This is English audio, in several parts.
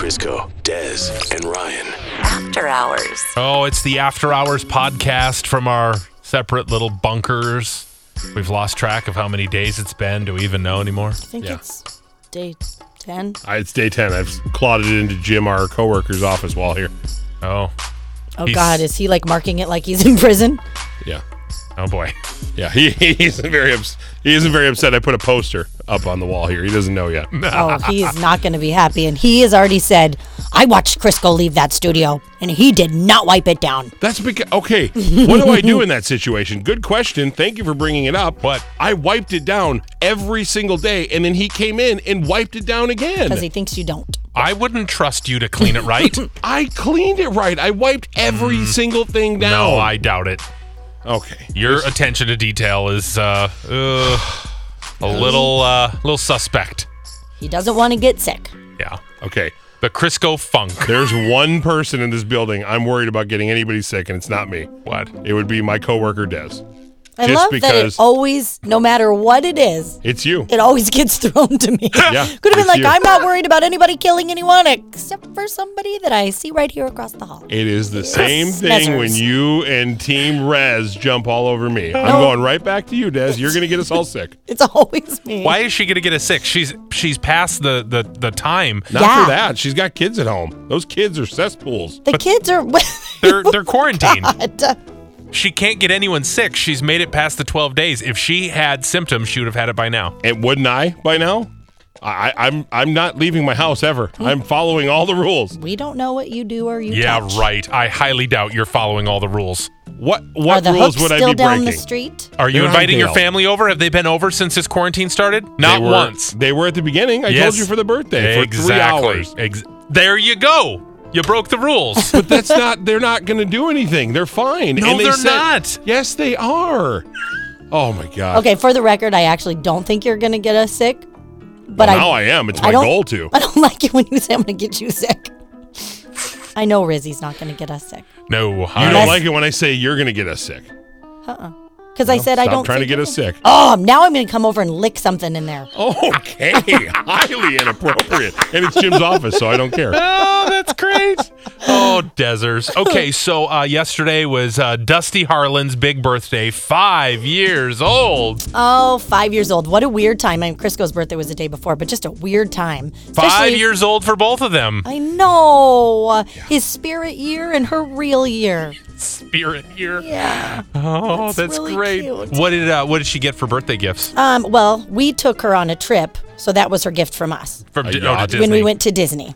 Crisco, Des, and Ryan. After Hours. Oh, it's the After Hours podcast from our separate little bunkers. We've lost track of how many days it's been. Do we even know anymore? I think it's day 10. It's day 10. I've clawed it into Jim, our coworker's office wall here. Oh. Oh, God. Is he like marking it like he's in prison? Yeah. Oh, boy. Yeah, he isn't very upset. I put a poster up on the wall here. He doesn't know yet. Oh, he's not going to be happy. And he has already said, I watched Crisco leave that studio, and he did not wipe it down. That's because, okay, what do I do in that situation? Good question. Thank you for bringing it up. What? I wiped it down every single day, and then he came in and wiped it down again. Because he thinks you don't. I wouldn't trust you to clean it right. I cleaned it right. I wiped every single thing down. No, I doubt it. Okay. Your attention to detail is a little suspect. He doesn't want to get sick. Yeah. Okay. The Crisco funk. There's one person in this building I'm worried about getting anybody sick, and it's not me. What? It would be my coworker, Des. I Just love that because it always, no matter what it is, it's you. it always gets thrown to me. Yeah, Could have been it's like, you. I'm not worried about anybody killing anyone except for somebody that I see right here across the hall. It is the same thing when Smezzers. you and Team Rez jump all over me. I'm No. going right back to you, Des. You're going to get us all sick. It's always me. Why is she going to get us sick? She's past the time. Not Yeah. for that. She's got kids at home. Those kids are cesspools. The kids are... They're quarantined. God. She can't get anyone sick. She's made it past the 12 days. If she had symptoms, she would have had it by now. And wouldn't I by now? I'm not leaving my house ever. I'm following all the rules. We don't know what you do or you Yeah, touch. right. I highly doubt you're following all the rules. What Are the rules hooks would I still be down breaking? the street? Are you They're on inviting your bail. family over? Have they been over since this quarantine started? Not They were, once. They were at the beginning. I Yes. told you for the birthday for 3 hours. There you go. You broke the rules. But that's not, they're not going to do anything. They're fine. No, And they they're said- not. Yes, they are. Oh, my God. Okay, for the record, I actually don't think you're going to get us sick. But Now I am. It's my don't- goal to. I don't like it when you say I'm going to get you sick. I know Rizzy's not going to get us sick. No. You I- don't like it when I say you're going to get us sick. Because I said I don't Stop trying to think get you're us sick. Oh, now I'm going to come over and lick something in there. Okay. Highly inappropriate. And it's Jim's office, so I don't care. Oh, that's great. Oh, Desers. Okay, so yesterday was Dusty Harlan's big birthday, 5 years old. Oh, 5 years old. What a weird time. I mean, Crisco's birthday was the day before, but just a weird time. 5 Especially- years old for both of them. I know. His spirit year and her real year. Spirit year. Yeah. Oh, That's that's really great. cute. What did she get for birthday gifts? Well, we took her on a trip, so that was her gift from us. From yacht. to Disney. When we went to Disney.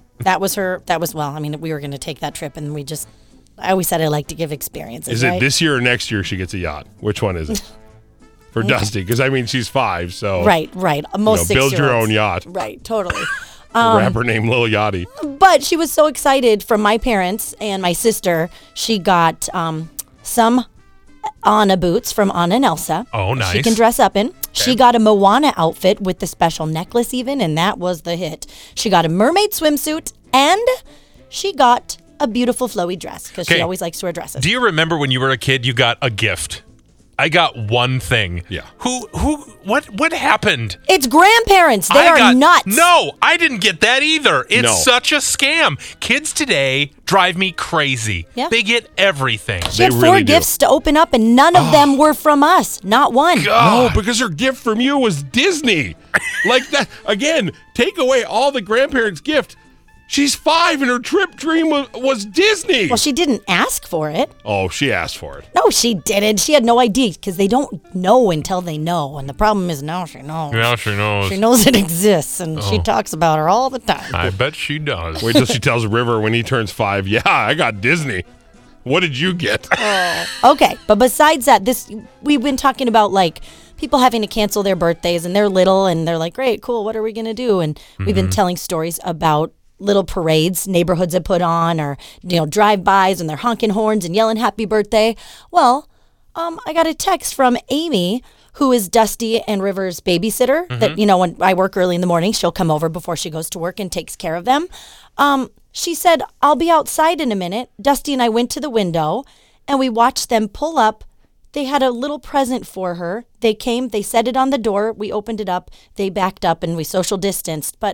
We were going to take that trip, and I always said I like to give experiences, Is it right? this year or next year she gets a yacht? Which one is it? For Dusty, because I mean she's 5, so Right. Most build your 6-year-olds. own yacht. Right, totally. Rapper named Lil Yachty. But she was so excited from my parents and my sister. She got some Anna boots from Anna and Elsa. Oh, nice. She can dress up in. She got a Moana outfit with the special necklace even, and that was the hit. She got a mermaid swimsuit, and she got a beautiful flowy dress because she Okay. always likes to wear dresses. Do you remember when you were a kid, you got a gift? I got one thing. Yeah. What happened? It's grandparents. They are nuts. No, I didn't get that either. It's No. such a scam. Kids today drive me crazy. Yeah. They get everything. She had They 4 really do. gifts to open up, and none of them were from us. Not one. No, because her gift from you was Disney. Like that again, take away all the grandparents' gift. She's 5 and her trip dream was Disney. Well, she didn't ask for it. Oh, she asked for it. No, she didn't. She had no idea because they don't know until they know. And the problem is now she knows. Now she knows. She knows it exists, and Oh. she talks about her all the time. I bet she does. Wait till she tells River when he turns 5, yeah, I got Disney. What did you get? Okay, but besides that, we've been talking about like people having to cancel their birthdays, and they're little, and they're like, great, cool, what are we gonna do? And we've been telling stories about little parades neighborhoods have put on, or drive-bys, and they're honking horns and yelling happy birthday. Well, I got a text from Amy, who is Dusty and River's babysitter. That when I work early in the morning, she'll come over before she goes to work and takes care of them. She said, I'll be outside in a minute. Dusty and I went to the window and we watched them pull up. They had a little present for her. They came, they set it on the door. We opened it up. They backed up and we social distanced. But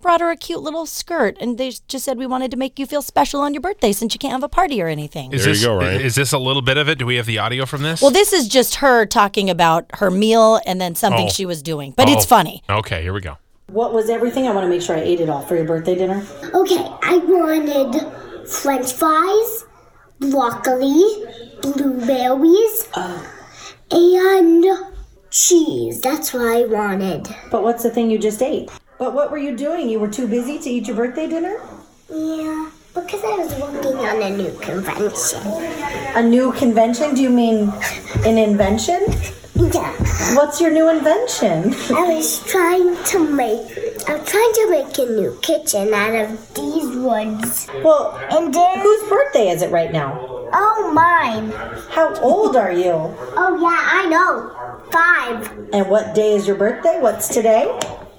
brought her a cute little skirt, and they just said we wanted to make you feel special on your birthday since you can't have a party or anything. There you go, Ryan. Is this a little bit of it? Do we have the audio from this? Well, this is just her talking about her meal and then something she was doing, but it's funny. Okay, here we go. What was everything? I want to make sure I ate it all for your birthday dinner. Okay, I wanted French fries, broccoli, blueberries, and cheese. That's what I wanted. But what's the thing you just ate? But what were you doing? You were too busy to eat your birthday dinner? Yeah, because I was working on a new convention. A new convention? Do you mean an invention? Yeah. What's your new invention? I was trying to make a new kitchen out of these woods. Well, And then, whose birthday is it right now? oh, mine. How old are you? Oh, yeah, I know. 5. And what day is your birthday? What's today?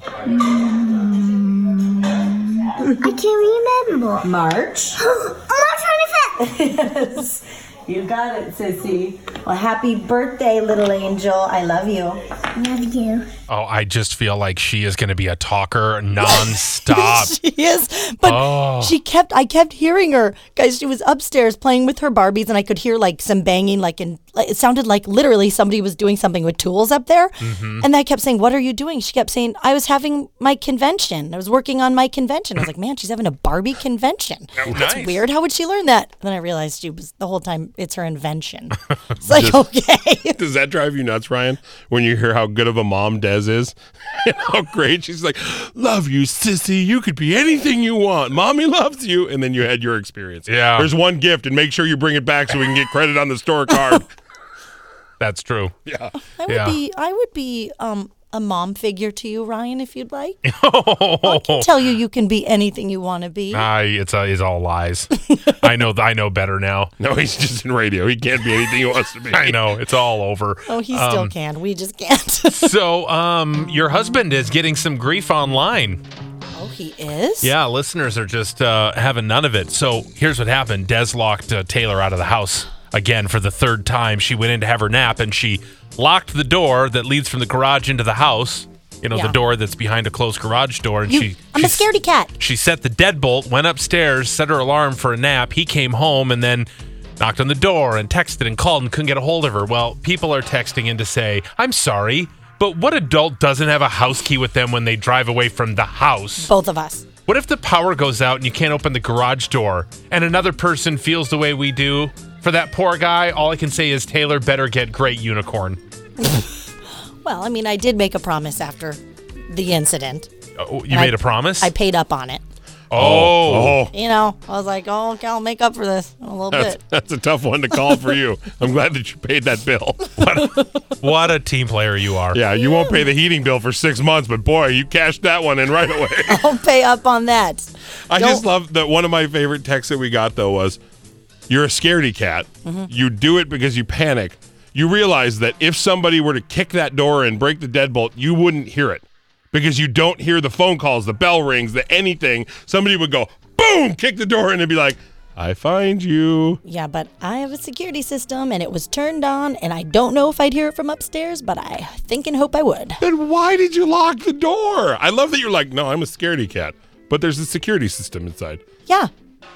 I can't remember. March. March 25th. Yes. You got it, sissy. Well, happy birthday, little angel. I love you. Love you. Oh, I just feel like she is going to be a talker nonstop. She is, but I kept hearing her. Guys, she was upstairs playing with her Barbies, and I could hear like some banging, it sounded like literally somebody was doing something with tools up there. Mm-hmm. And I kept saying, "What are you doing?" She kept saying, "I was having my convention. I was working on my convention." I was like, "Man, she's having a Barbie convention. That's nice. weird. How would she learn that?" And then I realized she was the whole time it's her invention. It's like, okay. Does that drive you nuts, Ryan, when you hear how good of a mom Des is? And how great she's like, "Love you, sissy. You could be anything you want. Mommy loves you." And then you had your experience. Yeah. There's one gift, and make sure you bring it back so we can get credit on the store card. That's true. Yeah. I would be a mom figure to you, Ryan, if you'd like. I can tell you can be anything you want to be. It's all lies. I know better now. No, he's just in radio. He can't be anything he wants to be. I know. It's all over. Oh, he still can. We just can't. So, your husband is getting some grief online. Oh, he is? Yeah, listeners are just having none of it. So, here's what happened. Des locked Taylor out of the house again for the third time. She went in to have her nap, and she locked the door that leads from the garage into the house. You know, the door that's behind a closed garage door. And I'm a scaredy cat. She set the deadbolt, went upstairs, set her alarm for a nap. He came home and then knocked on the door and texted and called and couldn't get a hold of her. Well, people are texting in to say, "I'm sorry, but what adult doesn't have a house key with them when they drive away from the house?" Both of us. What if the power goes out and you can't open the garage door and another person feels the way we do? For that poor guy, all I can say is Taylor better get great unicorn. Well, I mean, I did make a promise after the incident. Oh, you made a promise? I paid up on it. Oh. You know, I was like, oh, okay, I'll make up for this in a little bit. That's a tough one to call for you. I'm glad that you paid that bill. What a team player you are. Yeah, you won't pay the heating bill for 6 months, but boy, you cashed that one in right away. I'll pay up on that. I just love that one of my favorite texts that we got, though, was, "You're a scaredy cat. Mm-hmm. You do it because you panic. You realize that if somebody were to kick that door and break the deadbolt, you wouldn't hear it because you don't hear the phone calls, the bell rings, the anything. Somebody would go, boom, kick the door in and be like, 'I find you.'" Yeah, but I have a security system, and it was turned on, and I don't know if I'd hear it from upstairs, but I think and hope I would. Then why did you lock the door? I love that you're like, "No, I'm a scaredy cat," but there's a security system inside. Yeah,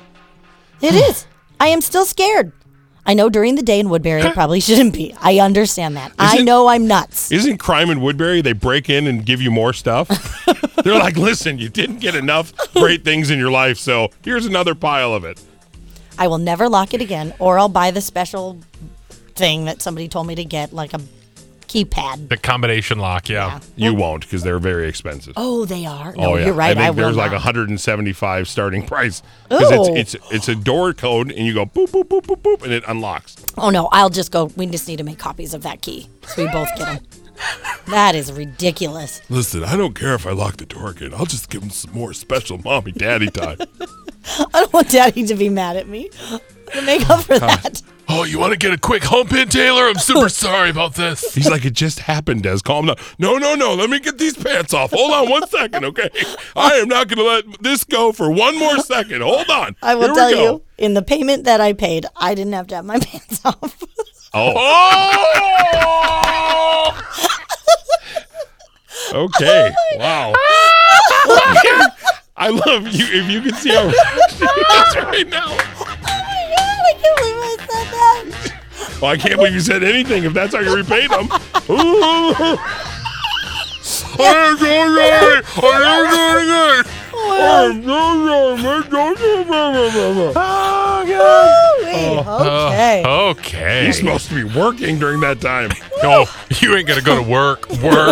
it is. I am still scared. I know during the day in Woodbury I probably shouldn't be. I understand that. I know I'm nuts. Isn't crime in Woodbury, they break in and give you more stuff? They're like, "Listen, you didn't get enough great things in your life, so here's another pile of it." I will never lock it again, or I'll buy the special thing that somebody told me to get, like a keypad. The combination lock, yeah. You won't, because they're very expensive. Oh, they are? No, yeah. you're right. I think will there's like not. $175 starting price. Because it's a door code, and you go boop, boop, boop, boop, boop, and it unlocks. Oh, no, I'll just go. We just need to make copies of that key so we both get them. That is ridiculous. Listen, I don't care if I lock the door again. I'll just give them some more special mommy daddy time. I don't want Daddy to be mad at me. To make up for that. Oh, you want to get a quick hump in, Taylor? I'm super sorry about this. He's like, "It just happened, Des. Calm down." No. Let me get these pants off. Hold on 1 second, okay? I am not going to let this go for one more second. Hold on. I will tell you, in the payment that I paid, I didn't have to have my pants off. Okay. Wow. I love you. If you can see how she is right now. Oh my God, I can't believe I said that. Well, I can't believe you said anything if that's how you repaid them. Okay. Okay. He's supposed to be working during that time. No, you ain't gonna go to work.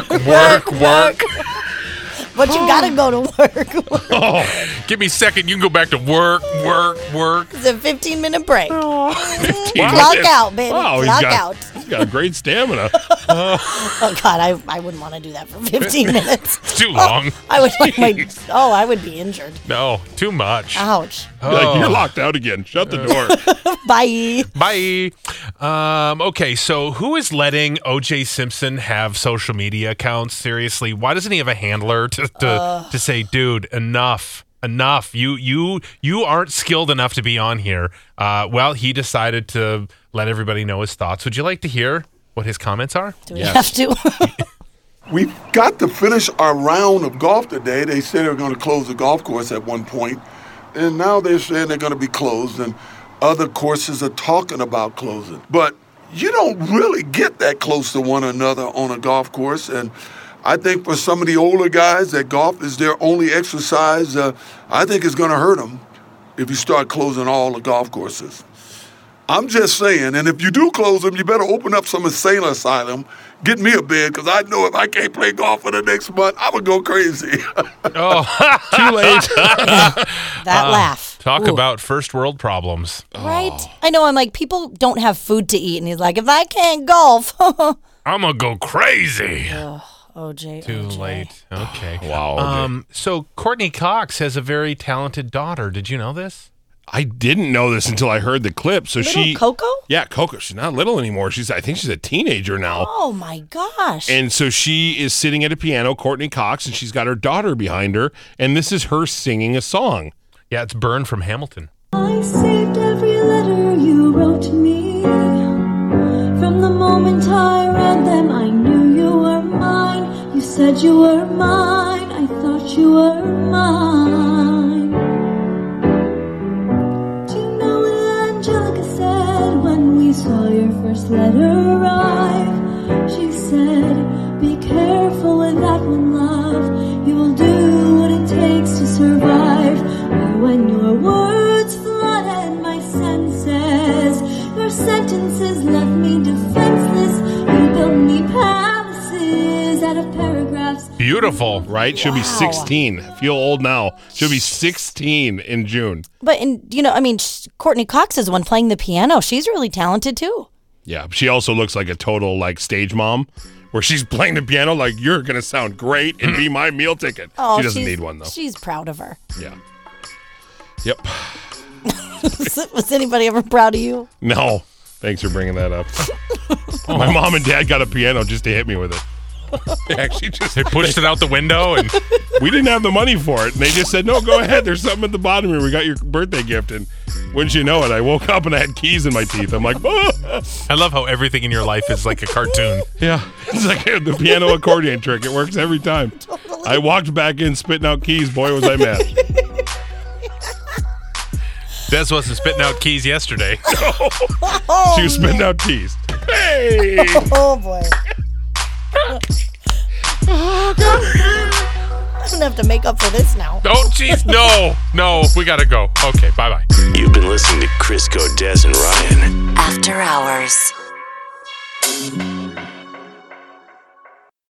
But you gotta go to work. Give me a second. You can go back to work. It's a 15-minute break. 15 Clock out, baby. Wow, Clock out. He's got great stamina. Oh God, I wouldn't want to do that for 15 minutes. It's too long. I would like I would be injured. No, too much. Ouch. You're locked out again. Shut the door. Bye. Bye. Okay, so who is letting O.J. Simpson have social media accounts? Seriously, why doesn't he have a handler to say, dude, enough? You aren't skilled enough to be on here. Well, he decided to let everybody know his thoughts. Would you like to hear what his comments are? Do we have to? We got to finish our round of golf today. They said they were going to close the golf course at one point, and now they're saying they're going to be closed, and other courses are talking about closing. But you don't really get that close to one another on a golf course, and I think for some of the older guys that golf is their only exercise, I think it's going to hurt them if you start closing all the golf courses. I'm just saying, and if you do close them, you better open up some insane asylum, get me a bed, because I know if I can't play golf for the next month, I'm going to go crazy. Too late. That laugh. Talk Ooh. about first world problems. Right? I know. I'm like, people don't have food to eat. And he's like, if I can't golf. I'm going to go crazy. OJ. Too late. Okay. Wow. OJ. So Courtney Cox has a very talented daughter. Did you know this? I didn't know this until I heard the clip. So Little Coco? Yeah, Coco. She's not little anymore. I think she's a teenager now. Oh my gosh. And so she is sitting at a piano, Courtney Cox, and she's got her daughter behind her, and this is her singing a song. Yeah, it's Burn from Hamilton. I saved every letter you wrote to me. From the moment I read them, I knew you were mine. You said you were mine. I thought you were mine. Do you know what Angelica said when we saw your first letter arrive? She said, be careful with that one, love. You will do what it takes to survive. But when your words flooded my senses, your sentences left me defenseless. You built me palaces out of paragraphs. Beautiful, right? She'll be 16. I feel old now. She'll be 16 in June. But, Courtney Cox is the one playing the piano. She's really talented too. Yeah, she also looks like a total stage mom, where she's playing the piano like, you're going to sound great and be my meal ticket. Oh, she doesn't need one, though. She's proud of her. Yeah. Yep. Was anybody ever proud of you? No. Thanks for bringing that up. My mom and dad got a piano just to hit me with it. They pushed it out the window, and we didn't have the money for it. And they just said, no, go ahead. There's something at the bottom here. We got your birthday gift. And wouldn't you know it, I woke up and I had keys in my teeth. I'm like, ah. I love how everything in your life is like a cartoon. Yeah. It's like the piano accordion trick. It works every time. Totally. I walked back in spitting out keys. Boy, was I mad. Des wasn't spitting out keys yesterday. No. She was spitting out keys. Hey! Oh, boy. Oh, God. I'm going to have to make up for this now. Oh, jeez. No, we got to go. Okay, bye-bye. You've been listening to Crisco, Des, and Ryan. After Hours.